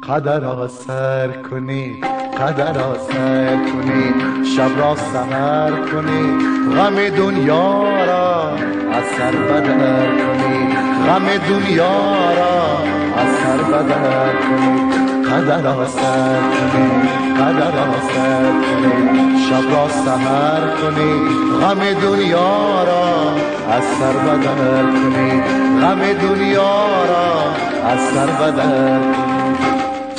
قدر را سر کنید، قدر را سر کنید، شب را سحر کنید، غم دنیا را از سر بدر کنید، غم دنیا را از سر بدر کنید. قدر را سر کنید، قدر را سر کنید، شب را سحر کنید، غم دنیا را از سر بدر کنید، غم دنیا را از سر بدر کنید.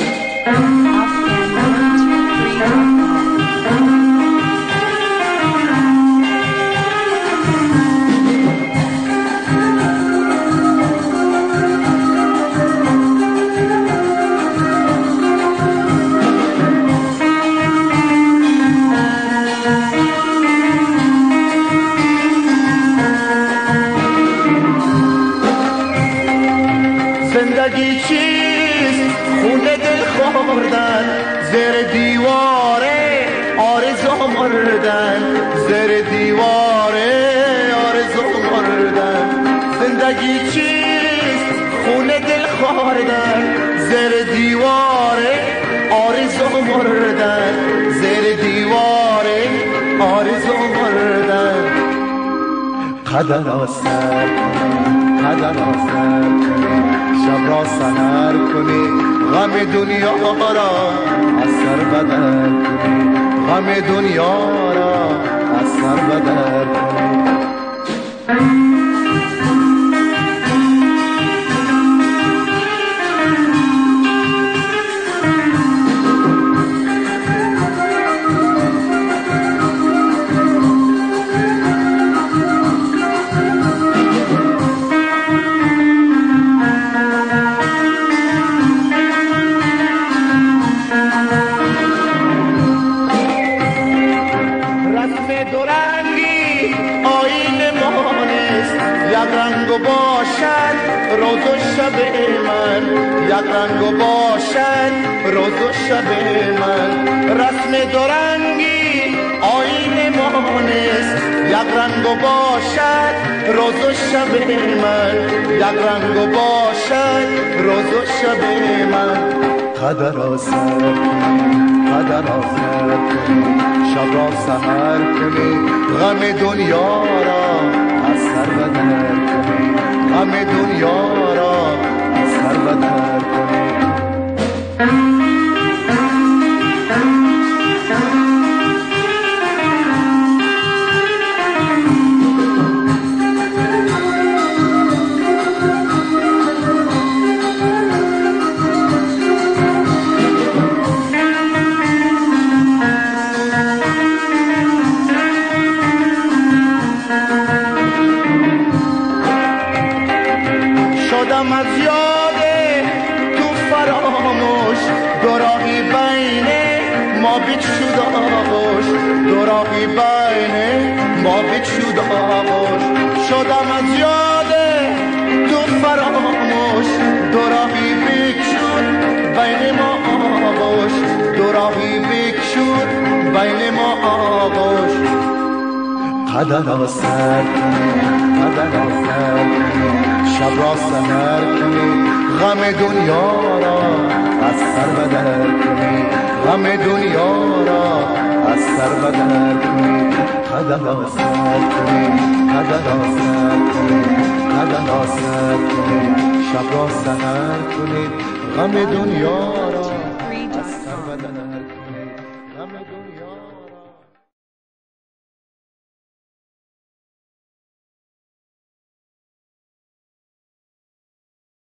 زندگی چیست؟ خونه دل خوردن، زیر دیواره آرزو مردن، زیر دیواره آرزو مردن. زندگی چیست؟ خونه دل خوردن، زیر دیواره آرزو مردن، زیر دیواره آرزو مردن. قدر را سر کنید، قدر را سر کنید، شب را سحر کنید، غم دنیا را از سر بدر کنید، غم دنیا را از سر بدر کنید. یک رنگ باشد روز و شب من، یک رنگ باشد روز و شب من. رسم دورنگی آیین ما نیست، یک رنگ باشد روز و شب من، یک رنگ باشد روز و شب من. قدر را سر کنید، قدر را سر کنید، شب را سحر کنید، غم دنیا را از سر بدر کنید، غم دنیا را از سر بدر کنید. شدم از یاد تو فراموش، دو راهی بین ما بیت شد آغوش، دو راهی بین ما بیت شد آغوش. شدم از یاد تو فراموش، دو راهی بیت شد بین ما آغوش، دو راهی بیت شد بین ما آغوش. قدر را سر کنید، قدر را سر کنید، شب را سحر کنید، غم دنیا را از سر بدر کنید، غم دنیا را از سر بدر کنید. قدر را سر کنید، قدر را سر کنید، قدر را سر کنید، شب را سحر کنید، غم دنیا را از سر بدر کنید، غم دنیا